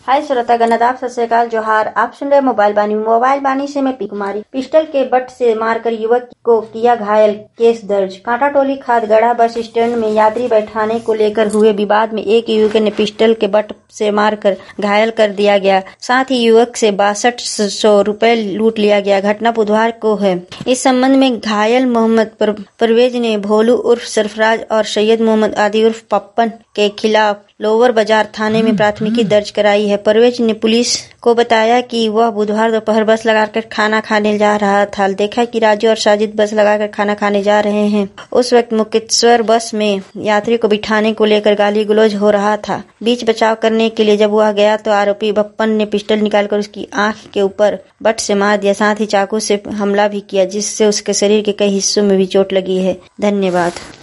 हाय श्रोतागण, आदाब, सत श्री अकाल, जोहार। आप सुन रहे मोबाइल बानी से मैं पी कुमारी। पिस्टल के बट से मारकर युवक को किया घायल, केस दर्ज। कांटाटोली खादगढ़ा बस स्टैंड में यात्री बैठाने को लेकर हुए विवाद में एक युवक ने पिस्टल के बट से मारकर घायल कर दिया गया। साथ ही युवक से 6200 रुपए लूट लिया गया। घटना बुधवार को है। इस संबंध में घायल मोहम्मद परवेज ने भोलू उर्फ सरफराज और सैयद मोहम्मद आदि उर्फ पप्पन के खिलाफ लोअर बाजार थाने में प्राथमिकी दर्ज कराई है। परवेज ने पुलिस को बताया कि वह बुधवार दोपहर बस लगाकर खाना खाने जा रहा था। देखा कि राजू और साजिद बस लगाकर खाना खाने जा रहे हैं। उस वक्त मुकेश्वर बस में यात्री को बिठाने को लेकर गाली गलौज हो रहा था। बीच बचाव करने के लिए जब वह गया तो आरोपी बप्पन ने पिस्टल निकालकर उसकी आंख के ऊपर बट से मार दिया। साथ ही चाकू से हमला भी किया, जिससे उसके शरीर के कई हिस्सों में भी चोट लगी है। धन्यवाद।